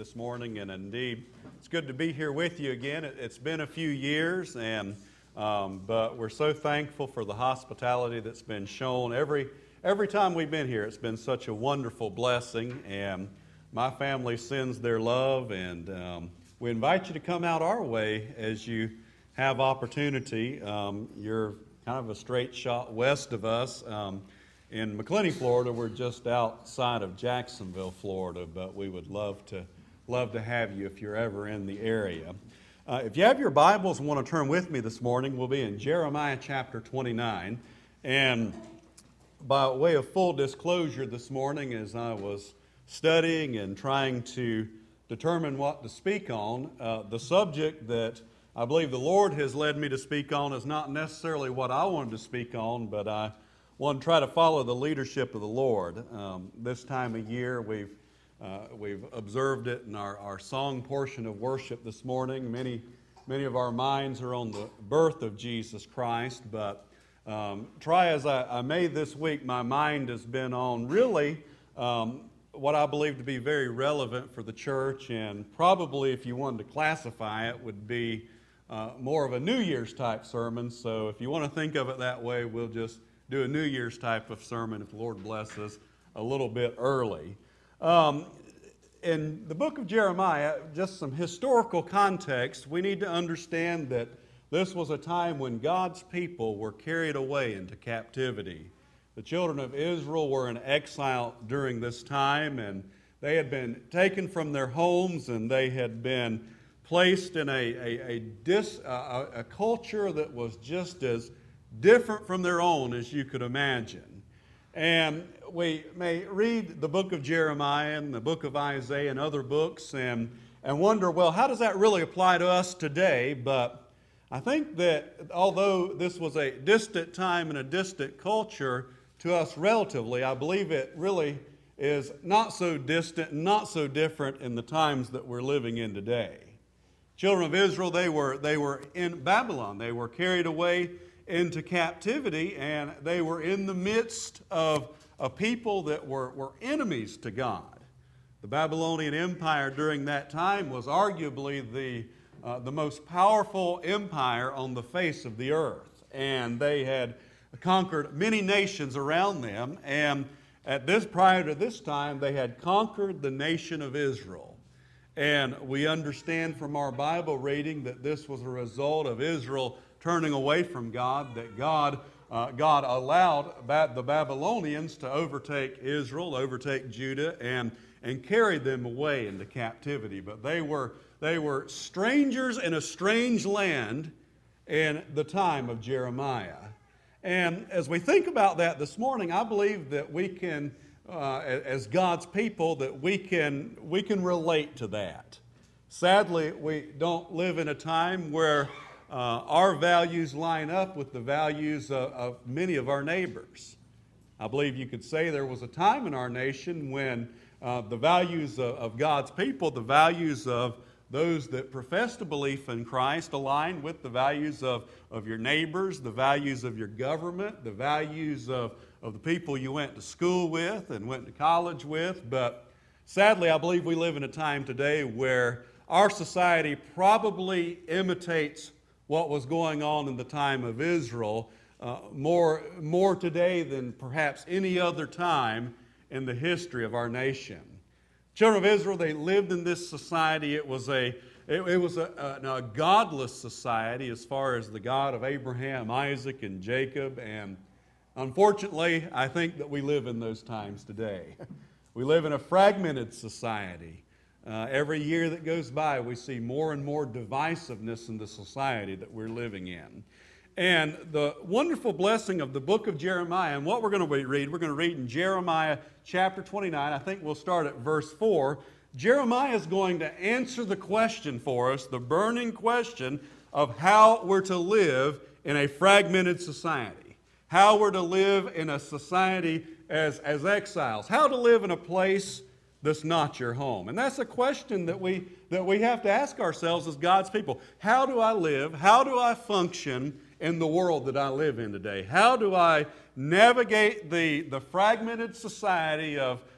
this morning, and indeed, it's good to be here with you again. It's been a few years, but we're so thankful for the hospitality that's been shown. Every time we've been here, it's been such a wonderful blessing, and my family sends their love, and we invite you to come out our way as you have opportunity. You're kind of a straight shot west of us. In McClenny, Florida, we're just outside of Jacksonville, Florida, but we would love to have you if you're ever in the area. If you have your Bibles and want to turn with me this morning, we'll be in Jeremiah chapter 29. And by way of full disclosure this morning, as I was studying and trying to determine what to speak on, the subject that I believe the Lord has led me to speak on is not necessarily what I wanted to speak on, but I want to try to follow the leadership of the Lord. This time of year, we've observed it in our song portion of worship this morning. Many of our minds are on the birth of Jesus Christ, but try as I may this week, my mind has been on really what I believe to be very relevant for the church, and probably if you wanted to classify it, would be more of a New Year's type sermon. So if you want to think of it that way, we'll just do a New Year's type of sermon, if the Lord blesses, a little bit early. In the book of Jeremiah, just some historical context, we need to understand that this was a time when God's people were carried away into captivity. The children of Israel were in exile during this time, and they had been taken from their homes, and they had been placed in a culture that was just as different from their own as you could imagine. And we may read the book of Jeremiah and the book of Isaiah and other books and wonder, well, how does that really apply to us today? But I think that although this was a distant time and a distant culture to us relatively, I believe it really is not so distant and not so different in the times that we're living in today. Children of Israel, they were in Babylon. They were carried away into captivity, and they were in the midst of a people that were enemies to God. The Babylonian Empire during that time was arguably the most powerful empire on the face of the earth, and they had conquered many nations around them, and prior to this time, they had conquered the nation of Israel. And we understand from our Bible reading that this was a result of Israel turning away from God, that God allowed the Babylonians to overtake Israel, overtake Judah, and carry them away into captivity. But they were strangers in a strange land in the time of Jeremiah. And as we think about that this morning, I believe that we can, as God's people, that we can relate to that. Sadly, we don't live in a time where our values line up with the values of many of our neighbors. I believe you could say there was a time in our nation when the values of God's people, the values of those that profess to believe in Christ, align with the values of your neighbors, the values of your government, the values of the people you went to school with and went to college with. But sadly, I believe we live in a time today where our society probably imitates what was going on in the time of Israel more today than perhaps any other time in the history of our nation. Children of Israel, they lived in this society. It was a godless society as far as the God of Abraham, Isaac, and Jacob. And unfortunately, I think that we live in those times today. We live in a fragmented society. Every year that goes by, we see more and more divisiveness in the society that we're living in. And the wonderful blessing of the book of Jeremiah, and what we're going to read in Jeremiah chapter 29. I think we'll start at verse 4. Jeremiah is going to answer the question for us, the burning question of how we're to live in a fragmented society, how we're to live in a society as exiles, how to live in a place that's not your home. And that's a question that we have to ask ourselves as God's people. How do I live? How do I function in the world that I live in today? How do I navigate the fragmented society of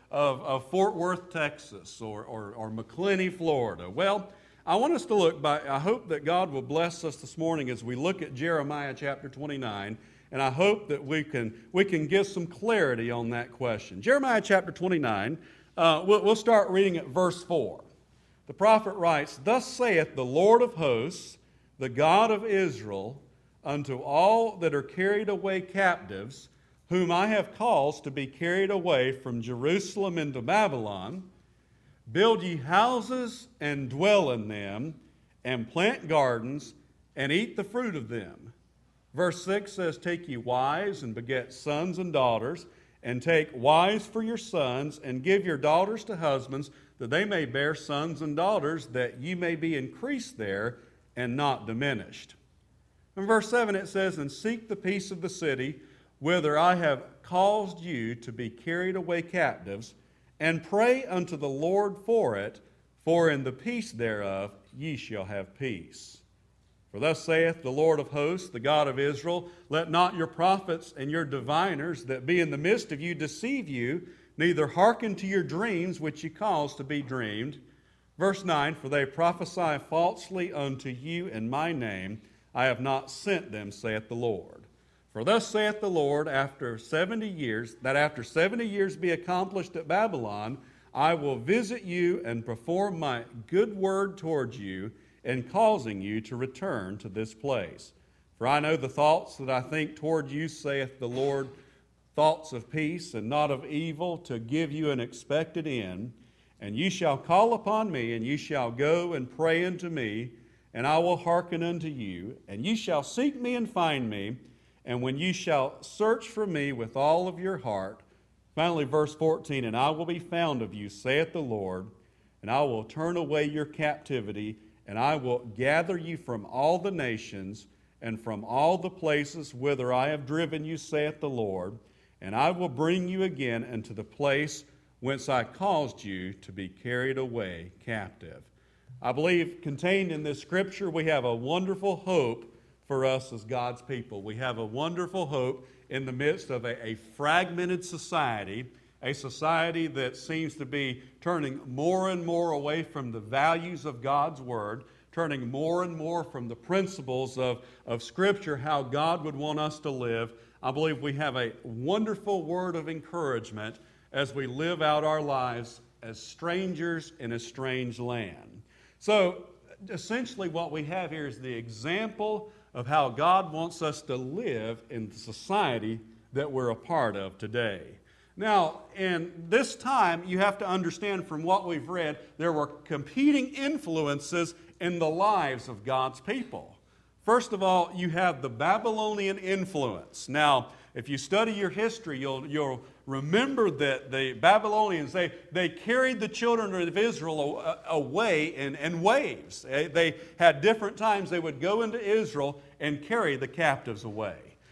of Fort Worth, Texas, or McClenny, Florida? Well, I want us to look by, I hope that God will bless us this morning as we look at Jeremiah chapter 29, and I hope that we can give some clarity on that question. Jeremiah chapter 29, we'll start reading at verse 4. The prophet writes, "Thus saith the Lord of hosts, the God of Israel, unto all that are carried away captives, whom I have caused to be carried away from Jerusalem into Babylon, build ye houses and dwell in them, and plant gardens and eat the fruit of them." Verse 6 says, "Take ye wives and beget sons and daughters, and take wives for your sons, and give your daughters to husbands, that they may bear sons and daughters, that ye may be increased there and not diminished." In verse 7 it says, "And seek the peace of the city, whither I have caused you to be carried away captives, and pray unto the Lord for it, for in the peace thereof ye shall have peace. For thus saith the Lord of hosts, the God of Israel, let not your prophets and your diviners that be in the midst of you deceive you, neither hearken to your dreams which ye cause to be dreamed." Verse 9, "For they prophesy falsely unto you in my name. I have not sent them, saith the Lord. For thus saith the Lord, after 70 years, that after 70 years be accomplished at Babylon, I will visit you and perform my good word towards you, in causing you to return to this place. For I know the thoughts that I think toward you, saith the Lord, thoughts of peace and not of evil, to give you an expected end. And ye shall call upon me, and ye shall go and pray unto me, and I will hearken unto you. And ye shall seek me and find me, and when ye shall search for me with all of your heart." Finally, verse 14, "And I will be found of you, saith the Lord, and I will turn away your captivity, and I will gather you from all the nations, and from all the places whither I have driven you, saith the Lord, and I will bring you again into the place whence I caused you to be carried away captive." I believe contained in this scripture we have a wonderful hope for us as God's people. We have a wonderful hope in the midst of a fragmented society, a society that seems to be turning more and more away from the values of God's Word, turning more and more from the principles of Scripture, how God would want us to live. I believe we have a wonderful word of encouragement as we live out our lives as strangers in a strange land. So, essentially what we have here is the example of how God wants us to live in the society that we're a part of today. Now, in this time, you have to understand from what we've read, there were competing influences in the lives of God's people. First of all, you have the Babylonian influence. Now, if you study your history, you'll remember that the Babylonians, they carried the children of Israel away in waves. They had different times they would go into Israel and carry the captives away.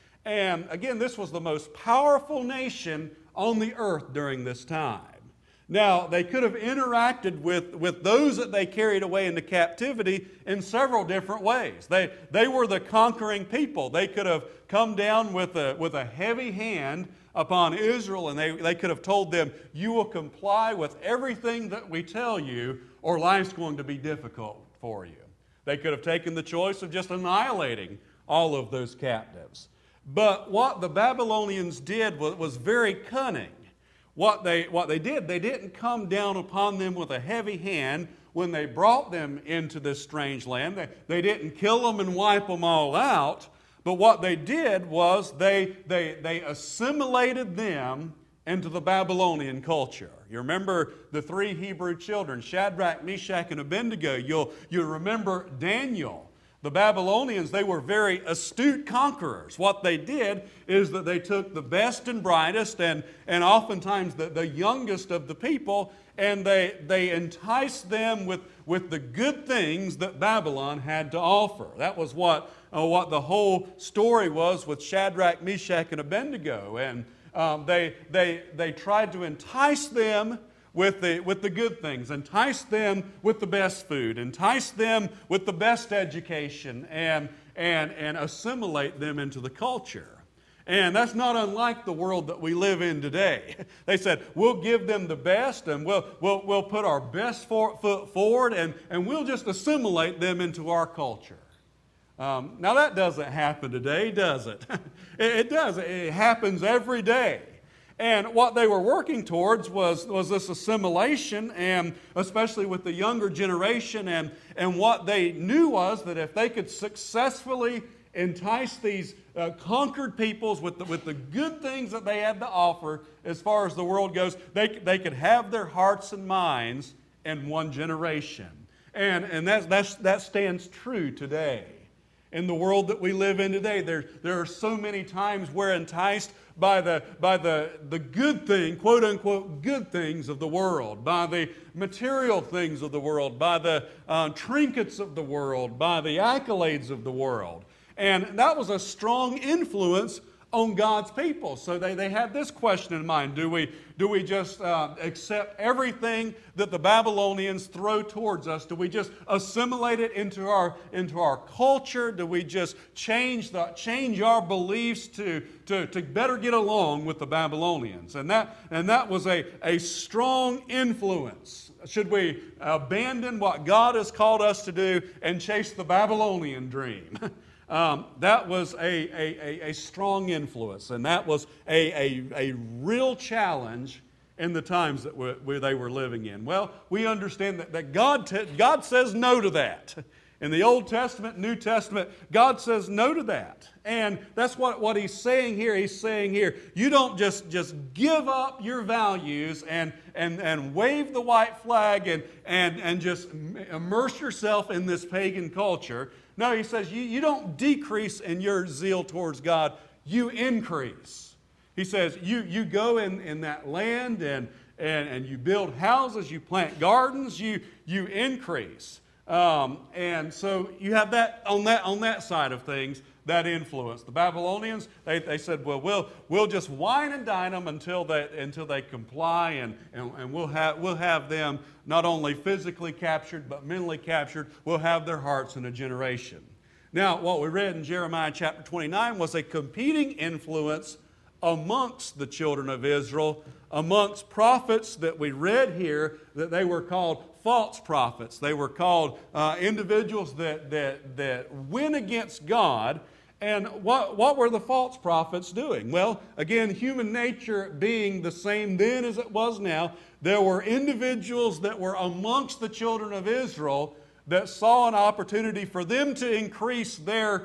And again, this was the most powerful nation on the earth during this time. Now, they could have interacted with those that they carried away into captivity in several different ways. They were the conquering people. They could have come down with a heavy hand upon Israel, and they could have told them, "You will comply with everything that we tell you, or life's going to be difficult for you." They could have taken the choice of just annihilating all of those captives. But what the Babylonians did was very cunning. What they did, they didn't come down upon them with a heavy hand when they brought them into this strange land. They didn't kill them and wipe them all out. But what they did was they assimilated them into the Babylonian culture. You remember the three Hebrew children, Shadrach, Meshach, and Abednego. You'll remember Daniel. The Babylonians, they were very astute conquerors. What they did is that they took the best and brightest and oftentimes the youngest of the people, and they enticed them with the good things that Babylon had to offer. That was what the whole story was with Shadrach, Meshach, and Abednego. And they tried to entice them with the good things, entice them with the best food, entice them with the best education, and assimilate them into the culture. And that's not unlike the world that we live in today. They said, we'll give them the best, and we'll put our best foot forward, and we'll just assimilate them into our culture. Now that doesn't happen today, does it? It does. It happens every day. And what they were working towards was this assimilation, and especially with the younger generation, and what they knew was that if they could successfully entice these conquered peoples with the good things that they had to offer as far as the world goes, they could have their hearts and minds in one generation. And that stands true today. In the world that we live in today, there are so many times we're enticed by the good thing, quote unquote, good things of the world, by the material things of the world, by the trinkets of the world, by the accolades of the world. And that was a strong influence on God's people. So they had this question in mind. Do we just accept everything that the Babylonians throw towards us? Do we just assimilate it into our culture? Do we just change our beliefs to better get along with the Babylonians? And that was a strong influence. Should we abandon what God has called us to do and chase the Babylonian dream? That was a strong influence, and that was a real challenge in the times that they were living in. Well, we understand that God says no to that. In the Old Testament, New Testament, God says no to that. And that's what He's saying here. He's saying here, you don't just give up your values and wave the white flag and just immerse yourself in this pagan culture. No, He says you don't decrease in your zeal towards God, you increase. He says you go in that land and you build houses, you plant gardens, you increase. And so you have that on that side of things, that influence. The Babylonians, they said, well, we'll just wine and dine them until they comply, and we'll have them not only physically captured but mentally captured. We'll have their hearts in a generation. Now, what we read in Jeremiah chapter 29 was a competing influence amongst the children of Israel, amongst prophets that we read here, that they were called false prophets. They were called individuals that went against God. And what were the false prophets doing? Well, again, human nature being the same then as it was now, there were individuals that were amongst the children of Israel that saw an opportunity for them to increase their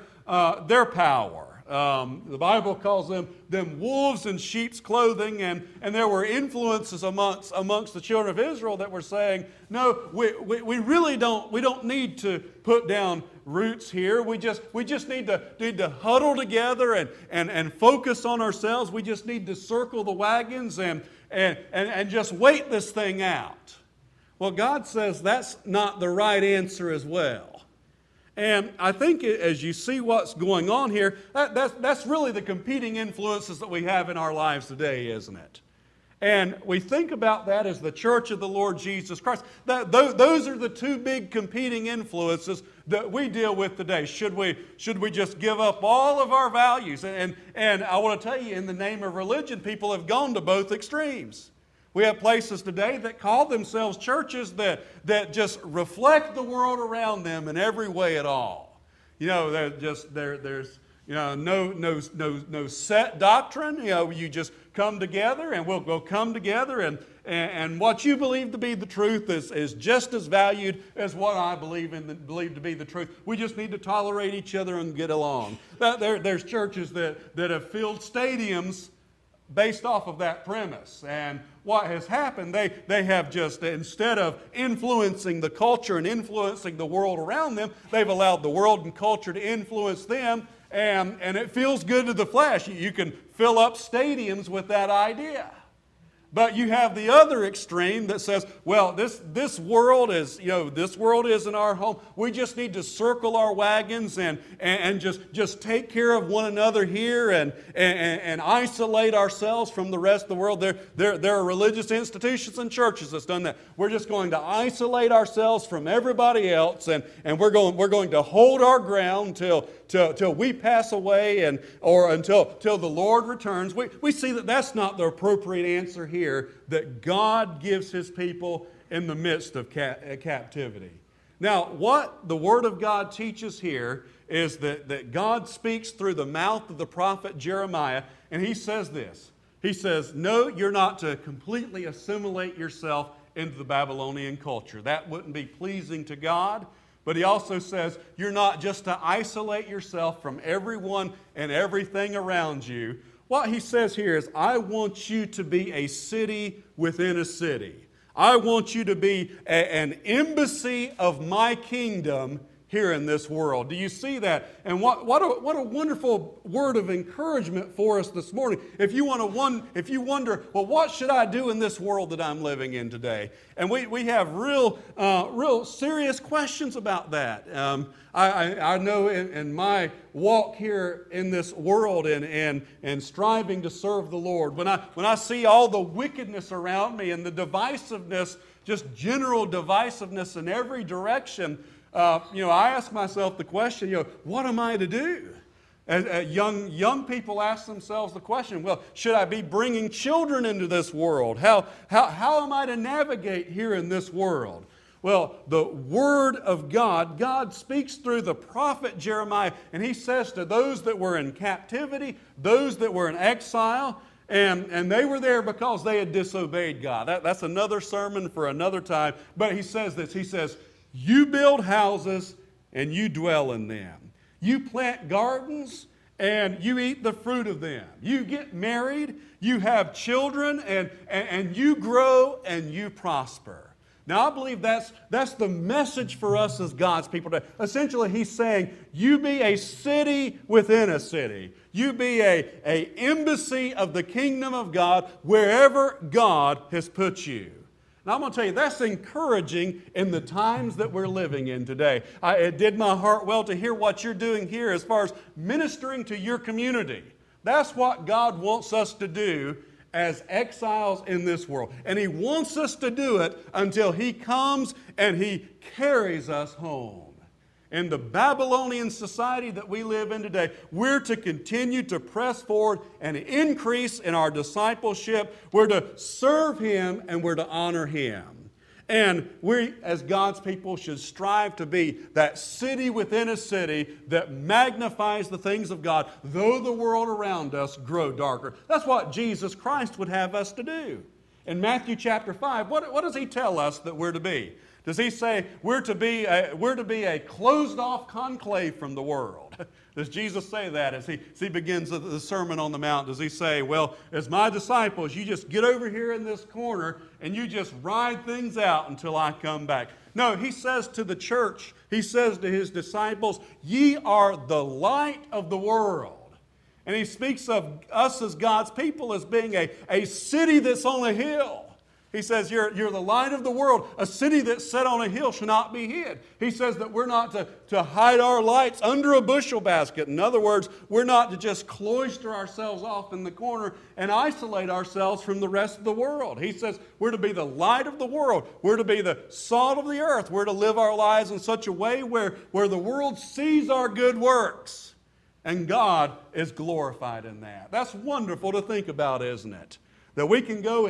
power. The Bible calls them wolves in sheep's clothing, and there were influences amongst the children of Israel that were saying, no, we really don't need to put down roots here. We just need to huddle together and focus on ourselves. We just need to circle the wagons and just wait this thing out. Well, God says that's not the right answer as well. And I think as you see what's going on here, that's really the competing influences that we have in our lives today, isn't it? And we think about that as the church of the Lord Jesus Christ. Those are the two big competing influences that we deal with today. Should we just give up all of our values? And I want to tell you, in the name of religion, people have gone to both extremes. We have places today that call themselves churches that just reflect the world around them in every way at all. You know, there's no set doctrine. You know, you just come together, and we'll come together, and what you believe to be the truth is just as valued as what I believe to be the truth. We just need to tolerate each other and get along. There's churches that have filled stadiums based off of that premise. And what has happened, they have just, instead of influencing the culture and influencing the world around them, they've allowed the world and culture to influence them, and it feels good to the flesh. You can fill up stadiums with that idea. But you have the other extreme that says, well, this world isn't our home. We just need to circle our wagons and just take care of one another here and isolate ourselves from the rest of the world. There are religious institutions and churches that's done that. We're just going to isolate ourselves from everybody else, and we're going to hold our ground till till we pass away or until the Lord returns. We see that that's not the appropriate answer here, that God gives His people in the midst of captivity. Now, what the Word of God teaches here is that God speaks through the mouth of the prophet Jeremiah, and he says this. He says, no, you're not to completely assimilate yourself into the Babylonian culture. That wouldn't be pleasing to God. But he also says, you're not just to isolate yourself from everyone and everything around you. What he says here is, I want you to be a city within a city. I want you to be an embassy of my kingdom here in this world. Do you see that? And what a wonderful word of encouragement for us this morning. If you wonder, well, what should I do in this world that I'm living in today? And we have real serious questions about that. I know in my walk here in this world and striving to serve the Lord, when I see all the wickedness around me and the divisiveness, just general divisiveness in every direction, I ask myself the question, what am I to do? Young people ask themselves the question, well, should I be bringing children into this world? How am I to navigate here in this world? Well, the Word of God speaks through the prophet Jeremiah, and he says to those that were in captivity, those that were in exile, and they were there because they had disobeyed God. That's another sermon for another time. But he says this, he says, you build houses and you dwell in them. You plant gardens and you eat the fruit of them. You get married, you have children, and you grow and you prosper. Now, I believe that's the message for us as God's people today. Essentially, he's saying, you be a city within a city. You be an embassy of the kingdom of God wherever God has put you. Now, I'm going to tell you, that's encouraging in the times that we're living in today. It did my heart well to hear what you're doing here as far as ministering to your community. That's what God wants us to do as exiles in this world. And He wants us to do it until He comes and He carries us home. In the Babylonian society that we live in today, we're to continue to press forward and increase in our discipleship. We're to serve Him and we're to honor Him. And we, as God's people, should strive to be that city within a city that magnifies the things of God, though the world around us grow darker. That's what Jesus Christ would have us to do. In Matthew chapter 5, what does He tell us that we're to be? Does He say we're to be a closed-off conclave from the world? Does Jesus say that as he begins the Sermon on the Mount? Does He say, well, as my disciples, you just get over here in this corner and you just ride things out until I come back? No, He says to the church, He says to His disciples, ye are the light of the world. And He speaks of us as God's people as being a city that's on a hill. He says, you're the light of the world. A city that's set on a hill shall not be hid. He says that we're not to hide our lights under a bushel basket. In other words, we're not to just cloister ourselves off in the corner and isolate ourselves from the rest of the world. He says we're to be the light of the world. We're to be the salt of the earth. We're to live our lives in such a way where the world sees our good works and God is glorified in that. That's wonderful to think about, isn't it? That we can go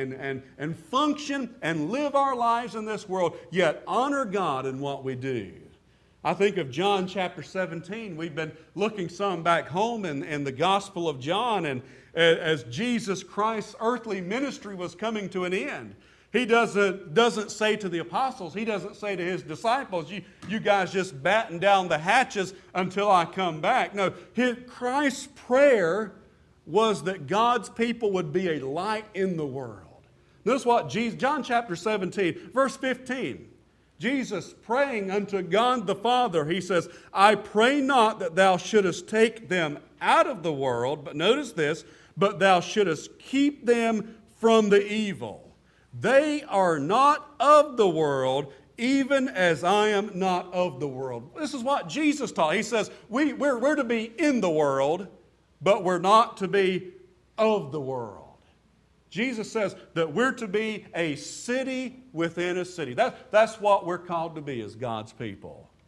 and function and live our lives in this world, yet honor God in what we do. I think of John chapter 17. We've been looking some back home in the Gospel of John, and as Jesus Christ's earthly ministry was coming to an end. He doesn't say to the apostles, He doesn't say to His disciples, you guys just batten down the hatches until I come back. No, Christ's prayer was that God's people would be a light in the world. Notice what John chapter 17, verse 15. Jesus praying unto God the Father, He says, I pray not that thou shouldest take them out of the world, but notice this, but thou shouldest keep them from the evil. They are not of the world, even as I am not of the world. This is what Jesus taught. He says, we're to be in the world, but we're not to be of the world. Jesus says that we're to be a city within a city. That's what we're called to be as God's people.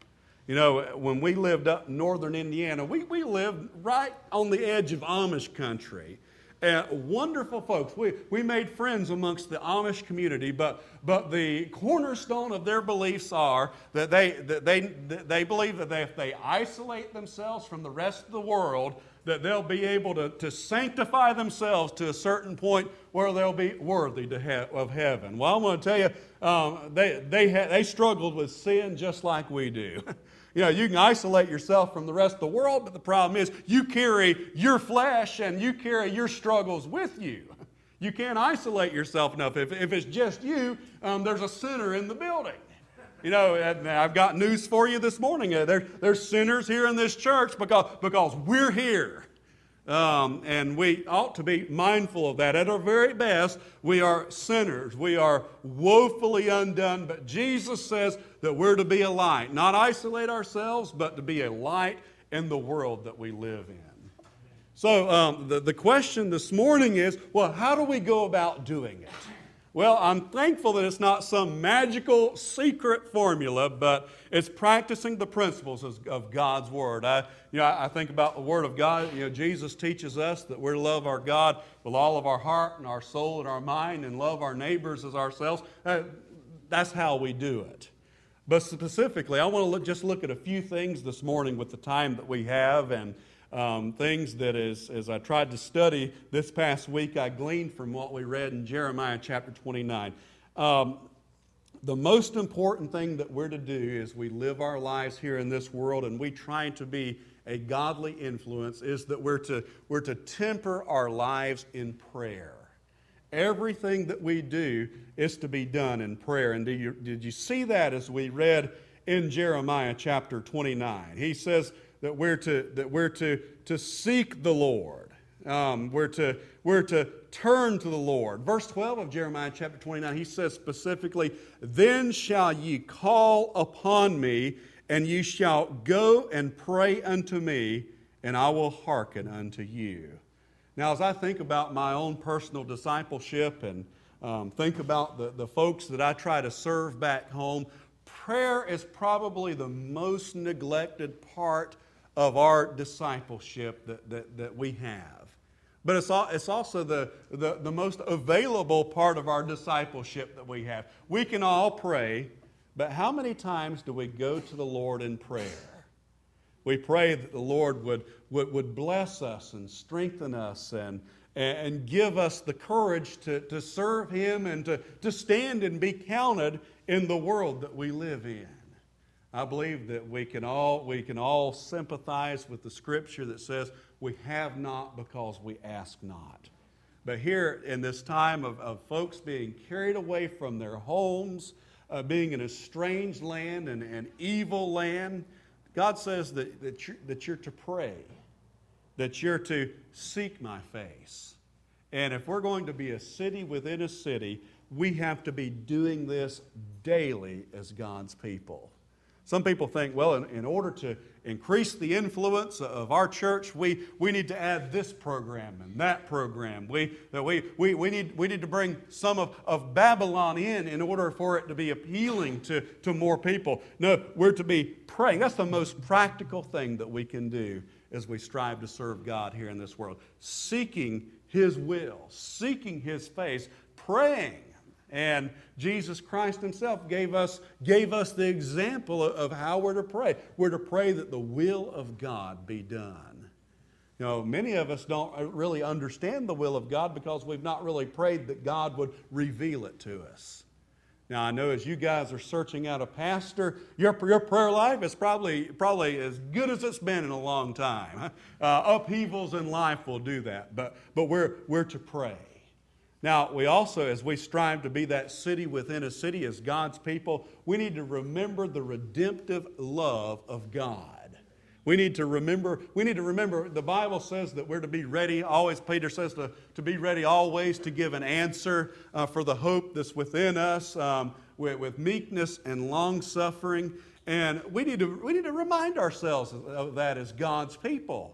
You know, when we lived up in northern Indiana, we lived right on the edge of Amish country. Wonderful folks. We made friends amongst the Amish community, but the cornerstone of their beliefs are that they believe that if they isolate themselves from the rest of the world, that they'll be able to sanctify themselves to a certain point where they'll be worthy of heaven. Well, I'm going to tell you, they struggled with sin just like we do. You know, you can isolate yourself from the rest of the world, but the problem is you carry your flesh and you carry your struggles with you. You can't isolate yourself enough. If it's just you, there's a sinner in the building. You know, I've got news for you this morning. There's sinners here in this church because we're here. And we ought to be mindful of that. At our very best, we are sinners. We are woefully undone. But Jesus says that we're to be a light. Not isolate ourselves, but to be a light in the world that we live in. So the question this morning is, well, how do we go about doing it? Well, I'm thankful that it's not some magical secret formula, but it's practicing the principles of God's Word. I think about the Word of God. You know, Jesus teaches us that we're to love our God with all of our heart and our soul and our mind and love our neighbors as ourselves. That's how we do it. But specifically, I want to just look at a few things this morning with the time that we have, and things that as I tried to study this past week, I gleaned from what we read in Jeremiah chapter 29. The most important thing that we're to do as we live our lives here in this world and we try to be a godly influence is that we're to temper our lives in prayer. Everything that we do is to be done in prayer. And did you see that as we read in Jeremiah chapter 29? He says that we're to seek the Lord. We're to turn to the Lord. Verse 12 of Jeremiah chapter 29, he says specifically, "Then shall ye call upon me, and ye shall go and pray unto me, and I will hearken unto you." Now, as I think about my own personal discipleship and think about the folks that I try to serve back home, prayer is probably the most neglected part of our discipleship that we have. But it's also the most available part of our discipleship that we have. We can all pray, but how many times do we go to the Lord in prayer? We pray that the Lord would bless us and strengthen us and give us the courage to serve Him and to stand and be counted in the world that we live in. I believe that we can all sympathize with the Scripture that says we have not because we ask not. But here in this time of folks being carried away from their homes, being in a strange land and an evil land, God says that you're to pray, that you're to seek my face. And if we're going to be a city within a city, we have to be doing this daily as God's people. Some people think, well, in order to increase the influence of our church, we need to add this program and that program. We need to bring some of Babylon in order for it to be appealing to more people. No, we're to be praying. That's the most practical thing that we can do as we strive to serve God here in this world. Seeking His will, seeking His face, praying. And Jesus Christ Himself gave us the example of how we're to pray. We're to pray that the will of God be done. You know, many of us don't really understand the will of God because we've not really prayed that God would reveal it to us. Now, I know as you guys are searching out a pastor, your prayer life is probably as good as it's been in a long time. Upheavals in life will do that, but we're to pray. Now, we also, as we strive to be that city within a city as God's people, we need to remember the redemptive love of God. We need to remember, the Bible says that we're to be ready, always, Peter says to be ready always to give an answer for the hope that's within us with meekness and long-suffering. And we need to remind ourselves of that as God's people.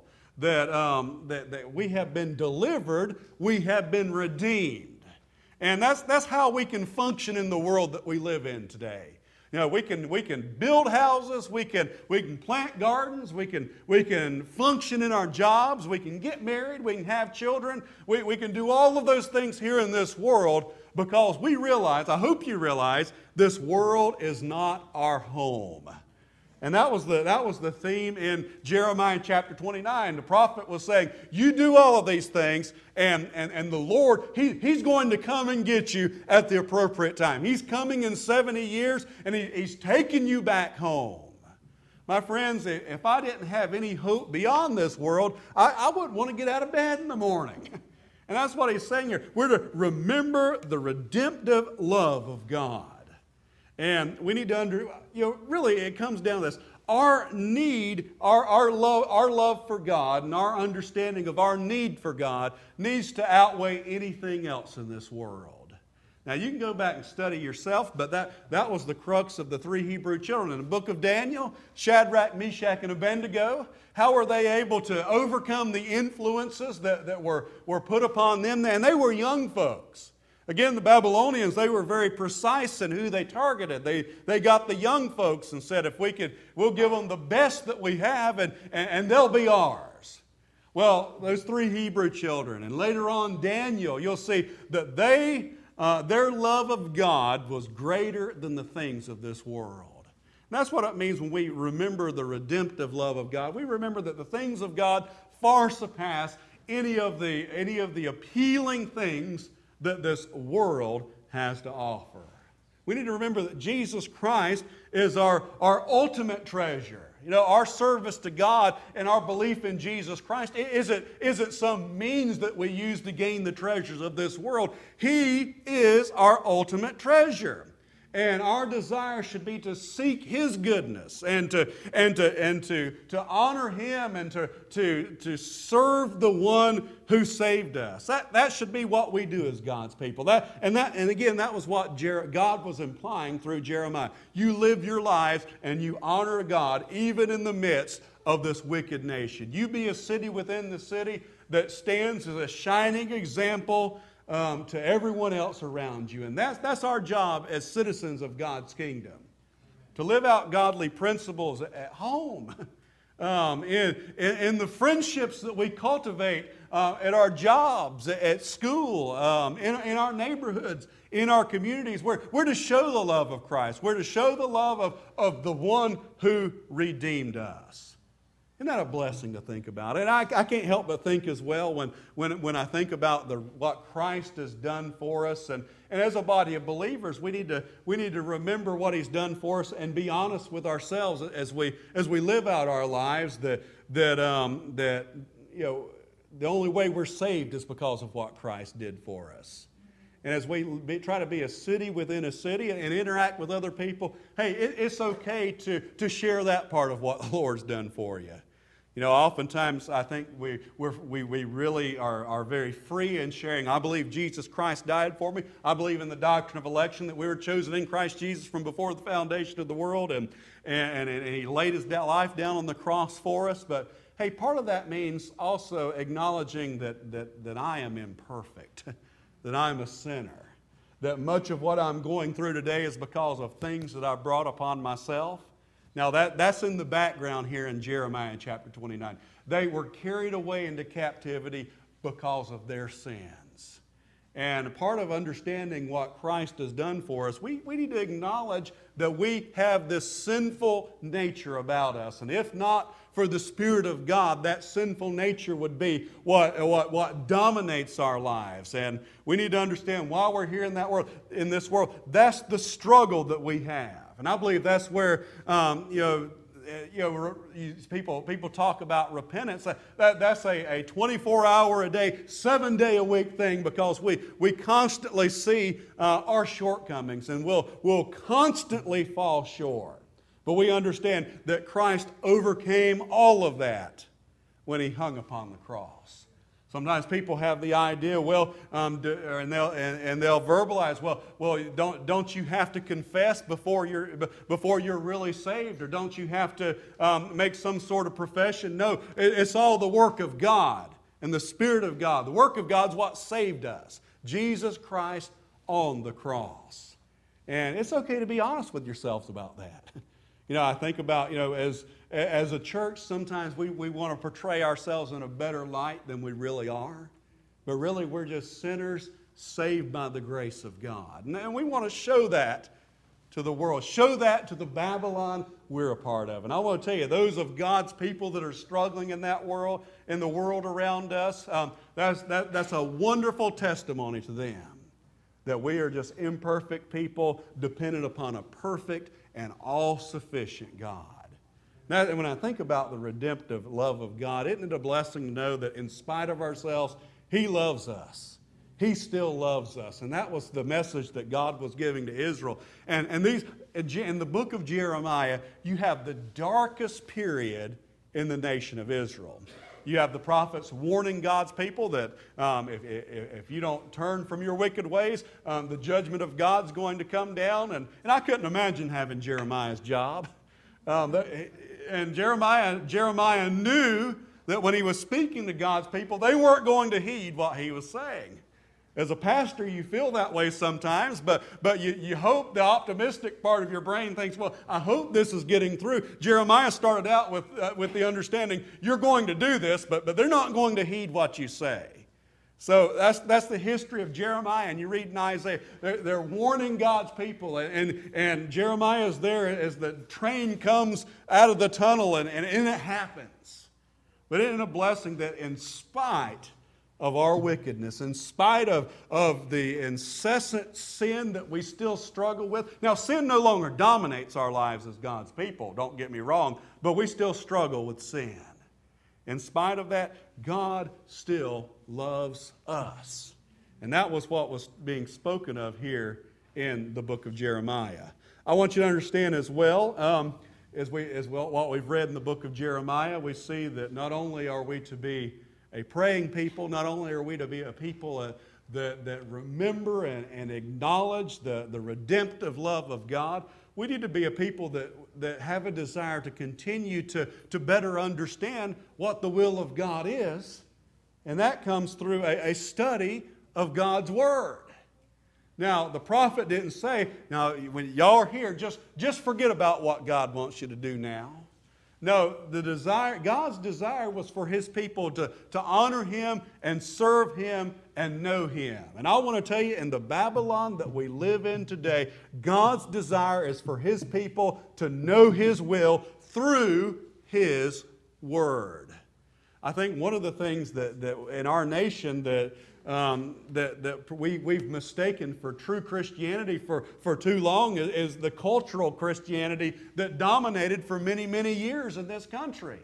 That we have been delivered, we have been redeemed. And that's how we can function in the world that we live in today. You know, we can build houses, we can plant gardens, we can function in our jobs, we can get married, we can have children, we can do all of those things here in this world because we realize, I hope you realize, this world is not our home. And that was the theme in Jeremiah chapter 29. The prophet was saying, you do all of these things, and the Lord, He's going to come and get you at the appropriate time. He's coming in 70 years, and He's taking you back home. My friends, if I didn't have any hope beyond this world, I wouldn't want to get out of bed in the morning. And that's what He's saying here. We're to remember the redemptive love of God. And we need to really it comes down to this. Our need, our love for God and our understanding of our need for God needs to outweigh anything else in this world. Now you can go back and study yourself, but that was the crux of the three Hebrew children. In the book of Daniel, Shadrach, Meshach, and Abednego, how were they able to overcome the influences that were put upon them? And they were young folks. Again, the Babylonians, they were very precise in who they targeted. They got the young folks and said, we'll give them the best that we have and they'll be ours. Well, those three Hebrew children, and later on Daniel, you'll see that their love of God was greater than the things of this world. And that's what it means when we remember the redemptive love of God. We remember that the things of God far surpass any of the appealing things that this world has to offer. We need to remember that Jesus Christ is our ultimate treasure. You know, our service to God and our belief in Jesus Christ isn't some means that we use to gain the treasures of this world. He is our ultimate treasure. And our desire should be to seek His goodness and to honor Him and to serve the one who saved us. That should be what we do as God's people. And again, that was what God was implying through Jeremiah. You live your lives and you honor God even in the midst of this wicked nation. You be a city within the city that stands as a shining example to everyone else around you. And that's our job as citizens of God's kingdom. To live out godly principles at home, in the friendships that we cultivate at our jobs, at school, in our neighborhoods, in our communities. We're to show the love of Christ. We're to show the love of the one who redeemed us. Isn't that a blessing to think about? And I can't help but think as well when I think about what Christ has done for us. And as a body of believers, we need to remember what He's done for us and be honest with ourselves as we live out our lives that the only way we're saved is because of what Christ did for us. And as we try to be a city within a city and interact with other people, hey, it's okay to share that part of what the Lord's done for you. You know, oftentimes I think we really are very free in sharing. I believe Jesus Christ died for me. I believe in the doctrine of election, that we were chosen in Christ Jesus from before the foundation of the world, and He laid His life down on the cross for us. But hey, part of that means also acknowledging that I am imperfect, that I'm a sinner, that much of what I'm going through today is because of things that I brought upon myself. Now that's in the background here in Jeremiah chapter 29. They were carried away into captivity because of their sins. And part of understanding what Christ has done for us, we need to acknowledge that we have this sinful nature about us. And if not for the Spirit of God, that sinful nature would be what dominates our lives. And we need to understand while we're here in this world, that's the struggle that we have. And I believe that's where people talk about repentance. That's a 24-hour-a-day, 7-day-a-week thing, because we constantly see our shortcomings and we'll constantly fall short. But we understand that Christ overcame all of that when He hung upon the cross. Sometimes people have the idea, and they'll verbalize, well, don't you have to confess before you're really saved, or don't you have to make some sort of profession? No, it's all the work of God and the Spirit of God. The work of God's what saved us. Jesus Christ on the cross. And it's okay to be honest with yourselves about that. I think about, as a church, sometimes we want to portray ourselves in a better light than we really are. But really, we're just sinners saved by the grace of God. And we want to show that to the world. Show that to the Babylon we're a part of. And I want to tell you, those of God's people that are struggling in that world, in the world around us, that's a wonderful testimony to them. That we are just imperfect people dependent upon a perfect and all-sufficient God. Now, when I think about the redemptive love of God, isn't it a blessing to know that in spite of ourselves, He loves us. He still loves us. And that was the message that God was giving to Israel. And in the book of Jeremiah, you have the darkest period in the nation of Israel. You have the prophets warning God's people that if you don't turn from your wicked ways, the judgment of God's going to come down. And I couldn't imagine having Jeremiah's job. And Jeremiah knew that when he was speaking to God's people, they weren't going to heed what he was saying. As a pastor, you feel that way sometimes, but you hope, the optimistic part of your brain thinks, well, I hope this is getting through. Jeremiah started out with the understanding, you're going to do this, but they're not going to heed what you say. So that's the history of Jeremiah, and you read in Isaiah, they're warning God's people, and Jeremiah is there as the train comes out of the tunnel, and it happens. But isn't it a blessing that in spite of our wickedness, in spite of the incessant sin that we still struggle with. Now, sin no longer dominates our lives as God's people, don't get me wrong, but we still struggle with sin. In spite of that, God still loves us. And that was what was being spoken of here in the book of Jeremiah. I want you to understand as well, what we've read in the book of Jeremiah, we see that not only are we to be a praying people, not only are we to be a people that remember and acknowledge the redemptive love of God, we need to be a people that have a desire to continue to better understand what the will of God is. And that comes through a study of God's Word. Now, the prophet didn't say, now, when y'all are here, just forget about what God wants you to do now. No, God's desire was for His people to honor Him and serve Him and know Him. And I want to tell you, in the Babylon that we live in today, God's desire is for His people to know His will through His Word. I think one of the things that in our nation that we've mistaken for true Christianity for too long is the cultural Christianity that dominated for many, many years in this country.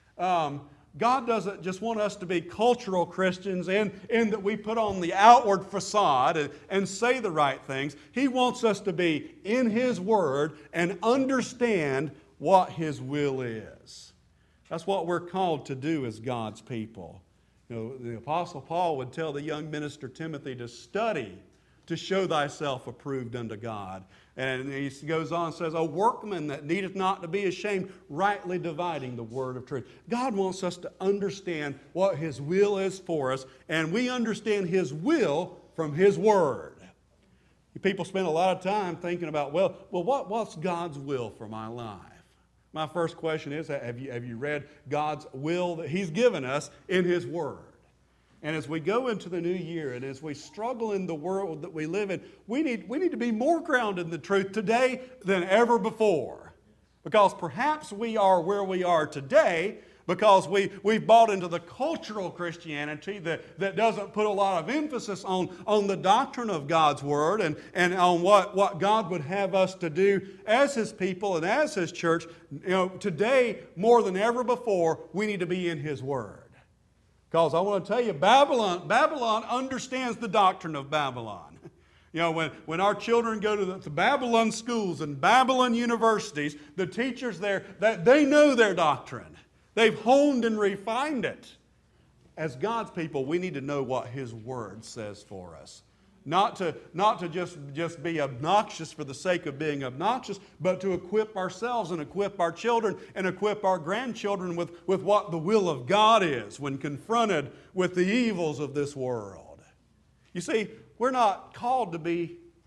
God doesn't just want us to be cultural Christians in that we put on the outward facade and say the right things. He wants us to be in His Word and understand what His will is. That's what we're called to do as God's people. The Apostle Paul would tell the young minister Timothy to study to show thyself approved unto God. And he goes on and says, a workman that needeth not to be ashamed, rightly dividing the word of truth. God wants us to understand what His will is for us, and we understand His will from His Word. People spend a lot of time thinking about, what's God's will for my life? My first question is, have you read God's will that He's given us in His Word? And as we go into the new year and as we struggle in the world that we live in, we need to be more grounded in the truth today than ever before. Because perhaps we are where we are today because we've bought into the cultural Christianity that doesn't put a lot of emphasis on the doctrine of God's Word and on what God would have us to do as His people and as His church. Today, more than ever before, we need to be in His Word. Because I want to tell you, Babylon understands the doctrine of Babylon. When our children go to the Babylon schools and Babylon universities, the teachers there, that they know their doctrine. They've honed and refined it. As God's people, we need to know what His Word says for us. Not to just be obnoxious for the sake of being obnoxious, but to equip ourselves and equip our children and equip our grandchildren with what the will of God is when confronted with the evils of this world. You see, we're not called to be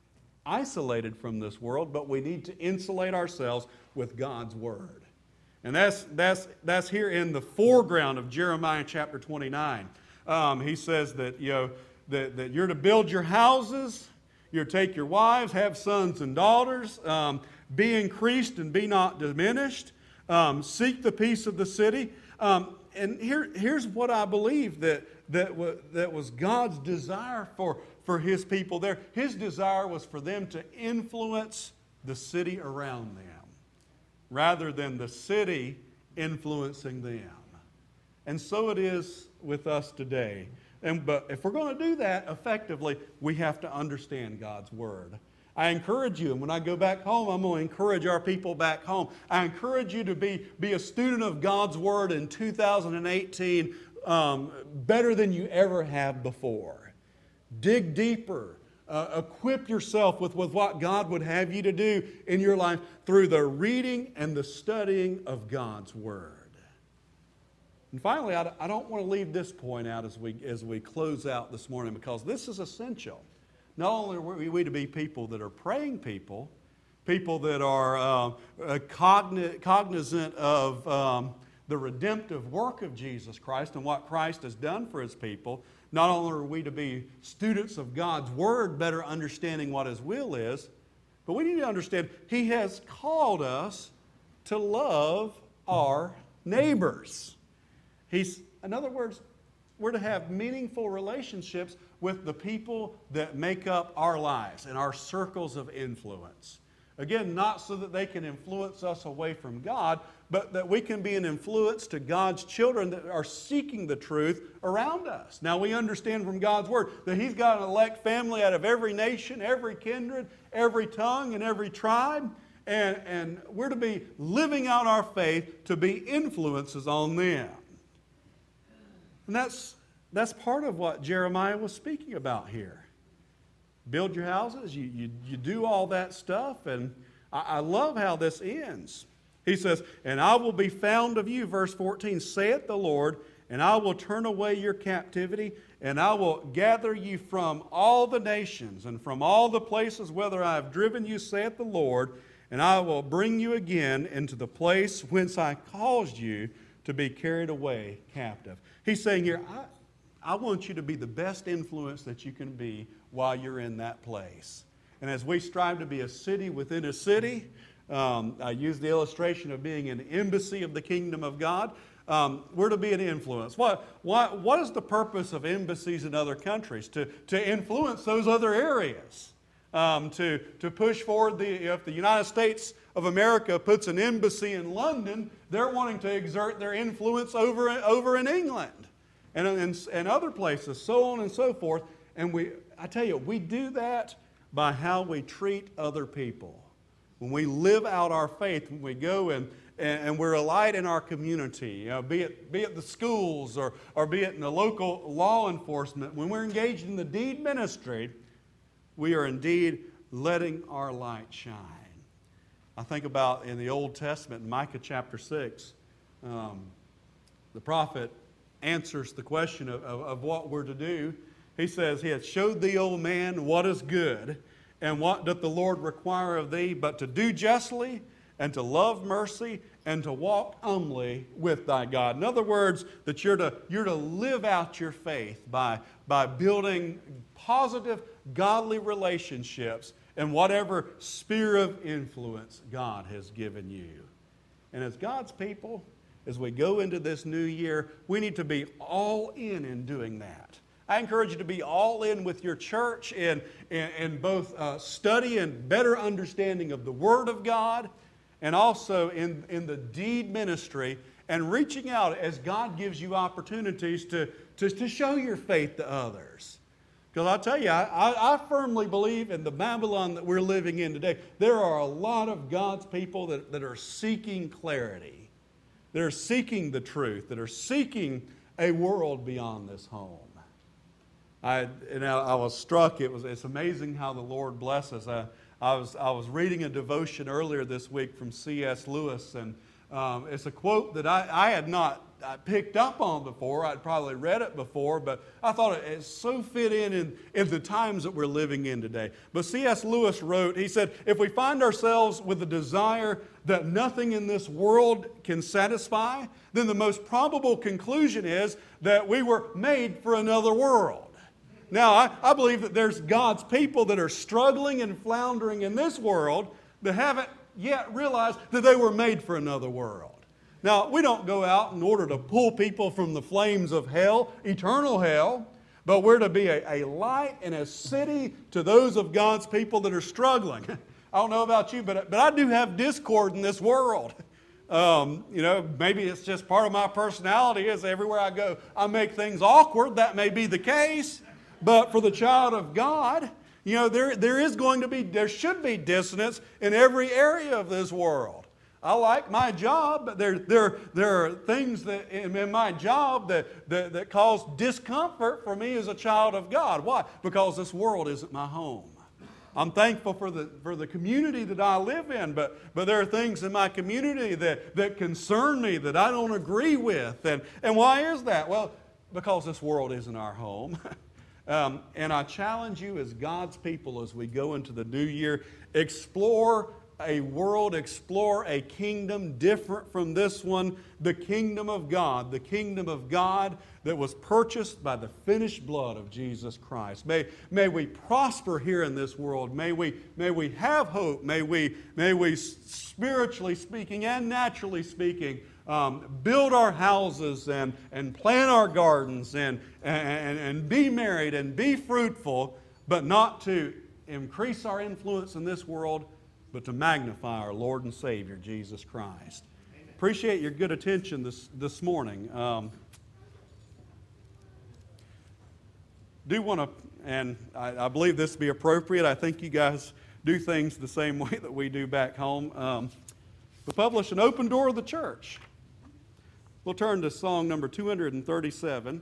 isolated from this world, but we need to insulate ourselves with God's Word. And that's here in the foreground of Jeremiah chapter 29. He says that, that you're to build your houses, you're to take your wives, have sons and daughters, be increased and be not diminished, seek the peace of the city. And here's what I believe that was God's desire for His people there. His desire was for them to influence the city around them, rather than the city influencing them. And so it is with us today. But if we're going to do that effectively, we have to understand God's Word. I encourage you, and when I go back home, I'm going to encourage our people back home. I encourage you to be a student of God's Word in 2018 better than you ever have before. Dig deeper. Equip yourself with what God would have you to do in your life through the reading and the studying of God's Word. And finally, I don't want to leave this point out as we close out this morning, because this is essential. Not only are we to be people that are praying people that are cognizant of the redemptive work of Jesus Christ and what Christ has done for His people. Not only are we to be students of God's Word, better understanding what His will is, but we need to understand He has called us to love our neighbors. In other words, we're to have meaningful relationships with the people that make up our lives and our circles of influence. Again, not so that they can influence us away from God, but that we can be an influence to God's children that are seeking the truth around us. Now, we understand from God's Word that He's got an elect family out of every nation, every kindred, every tongue, and every tribe. And we're to be living out our faith to be influences on them. And that's part of what Jeremiah was speaking about here. Build your houses, you do all that stuff, and I love how this ends. He says, and I will be found of you, verse 14, saith the Lord, and I will turn away your captivity, and I will gather you from all the nations and from all the places whither I have driven you, saith the Lord, and I will bring you again into the place whence I caused you to be carried away captive. He's saying here, I want you to be the best influence that you can be while you're in that place. And as we strive to be a city within a city, I use the illustration of being an embassy of the kingdom of God. We're to be an influence. What is the purpose of embassies in other countries? To influence those other areas. To push forward, if the United States of America puts an embassy in London, they're wanting to exert their influence over in England and other places, so on and so forth. And I tell you, we do that by how we treat other people. When we live out our faith, when we go and we're a light in our community, be it the schools or be it in the local law enforcement, when we're engaged in the deed ministry, we are indeed letting our light shine. I think about in the Old Testament, in Micah chapter 6, the prophet answers the question of what we're to do. He says, He hath showed thee, O man, what is good, and what doth the Lord require of thee, but to do justly, and to love mercy, and to walk humbly with thy God. In other words, that you're to live out your faith by building positive, godly relationships in whatever sphere of influence God has given you. And as God's people, as we go into this new year, we need to be all in doing that. I encourage you to be all in with your church in both study and better understanding of the Word of God, and also in the deed ministry, and reaching out as God gives you opportunities to show your faith to others. Because I'll tell you, I firmly believe in the Babylon that we're living in today, there are a lot of God's people that are seeking clarity. They're seeking the truth, that are seeking a world beyond this home. I was struck. It's amazing how the Lord blesses. I was reading a devotion earlier this week from C.S. Lewis, and it's a quote that I had not I picked up on before. I'd probably read it before, but I thought it so fit in the times that we're living in today. But C.S. Lewis wrote, he said, if we find ourselves with the desire that nothing in this world can satisfy, then the most probable conclusion is that we were made for another world. Now, I believe that there's God's people that are struggling and floundering in this world that haven't yet realized that they were made for another world. Now, we don't go out in order to pull people from the flames of hell, eternal hell, but we're to be a light and a city to those of God's people that are struggling. I don't know about you, but I do have discord in this world. Maybe it's just part of my personality is everywhere I go, I make things awkward. That may be the case. But for the child of God, there should be dissonance in every area of this world. I like my job, but there are things that in my job that cause discomfort for me as a child of God. Why? Because this world isn't my home. I'm thankful for the community that I live in, but there are things in my community that concern me that I don't agree with. And why is that? Well, because this world isn't our home. And I challenge you as God's people as we go into the new year, explore a world, explore a kingdom different from this one, the kingdom of God that was purchased by the finished blood of Jesus Christ. May we prosper here in this world. May we have hope. May we spiritually speaking and naturally speaking build our houses and plant our gardens and be married and be fruitful, but not to increase our influence in this world, but to magnify our Lord and Savior, Jesus Christ. Amen. Appreciate your good attention this morning. Do want to, and I believe this to be appropriate. I think you guys do things the same way that we do back home. We publish an open door of the church. We'll turn to song number 237.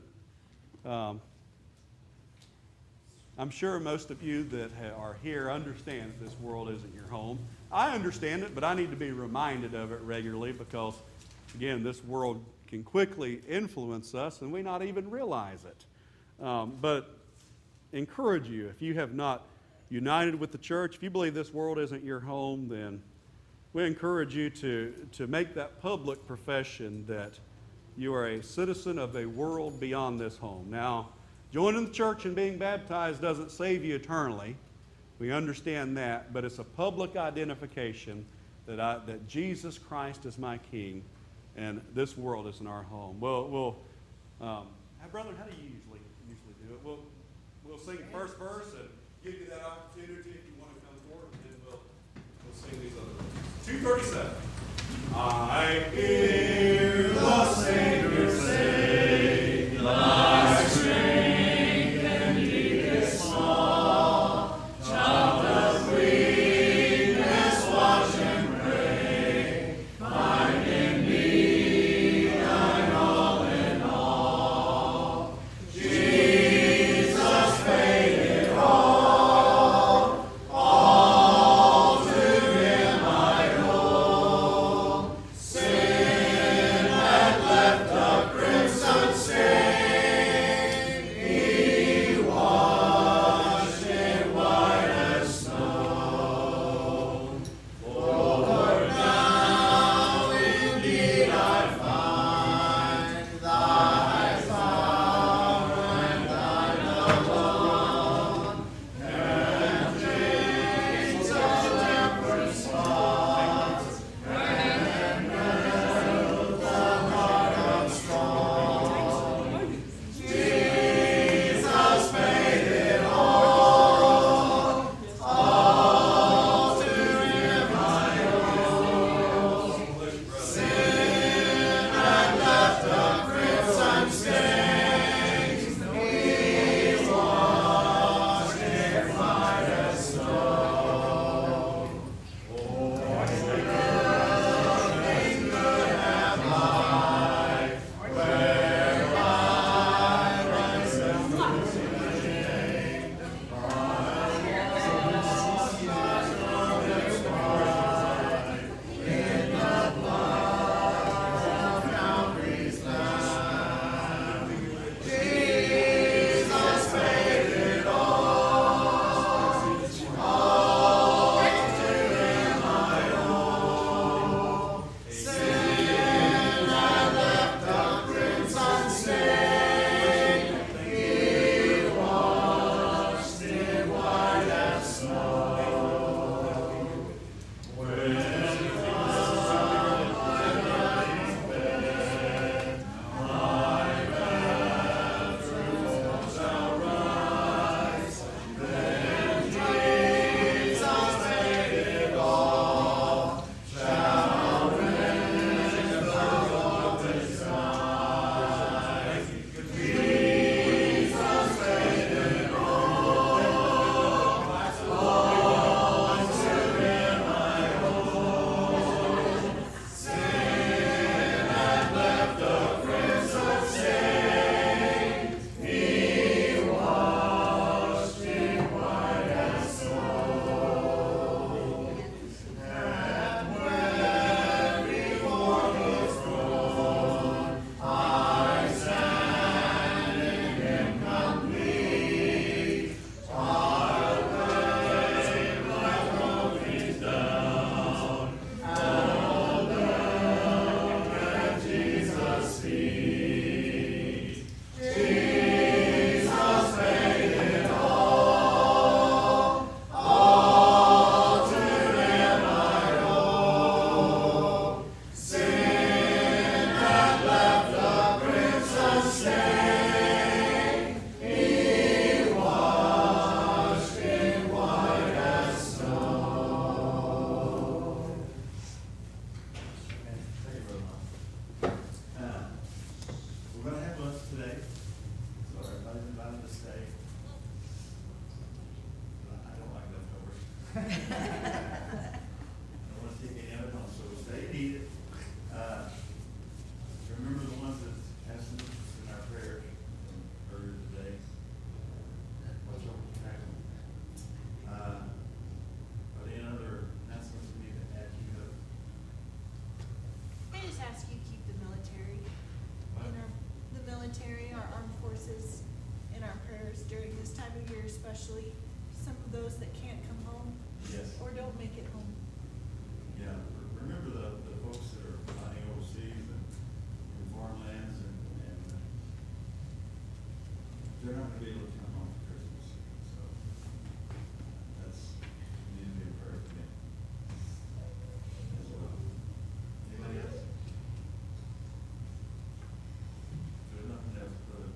I'm sure most of you that are here understand that this world isn't your home. I understand it, but I need to be reminded of it regularly because, again, this world can quickly influence us and we not even realize it. But encourage you, if you have not united with the church, if you believe this world isn't your home, then we encourage you to make that public profession that you are a citizen of a world beyond this home. Now, joining the church and being baptized doesn't save you eternally. We understand that, but it's a public identification that Jesus Christ is my King, and this world isn't our home. Brother, how do you usually do it? We'll sing the first verse and give you that opportunity if you want to come forward, and then we'll sing these other verses. 237. I hear the Savior say, thy strength indeed is small. Child of weakness, watch and pray. Find in me thine all in all. Jesus paid it all to him I owe. Sin had left don't want to take any of it home, so stay and eat it. Remember the ones that asked us in our prayers earlier today. Watch over the track. Are there any other announcements we need to add to you? I just ask you to keep the military our armed forces in our prayers during this time of year, especially some of those that can't come home Yes. or don't make it home. Yeah, remember the folks that are fighting overseas and in foreign lands and they're not gonna be able to come home for Christmas. So that's, we need to be in prayer for them as well. Anybody else? There's nothing else but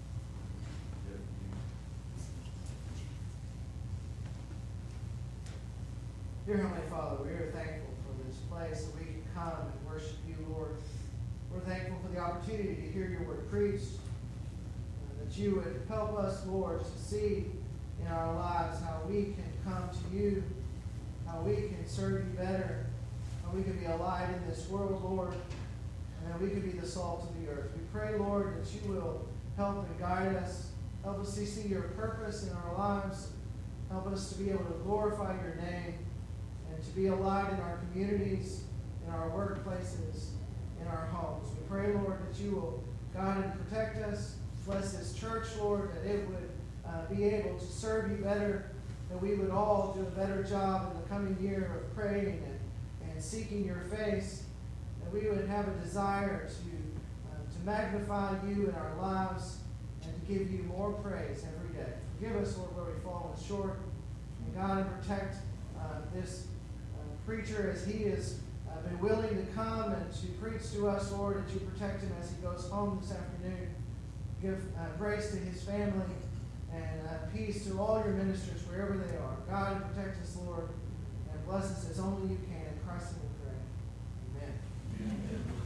Dear Heavenly Father, we are thankful for this place that we can come and worship you, Lord. We're thankful for the opportunity to hear your word preached, and that you would help us, Lord, to see in our lives how we can come to you, how we can serve you better, how we can be a light in this world, Lord, and that we can be the salt of the earth. We pray, Lord, that you will help and guide us, help us to see your purpose in our lives, help us to be able to glorify your name, and to be a light in our communities, in our workplaces, in our homes. We pray, Lord, that you will guide and protect us. Bless this church, Lord, that it would be able to serve you better, that we would all do a better job in the coming year of praying and seeking your face, that we would have a desire to magnify you in our lives and to give you more praise every day. Forgive us, Lord, where we've fallen short. And God, and protect this preacher as he has been willing to come and to preach to us, Lord, that you protect him as he goes home this afternoon. Give grace to his family and peace to all your ministers wherever they are. God, protect us, Lord, and bless us as only you can. In Christ's name we pray. Amen. Amen.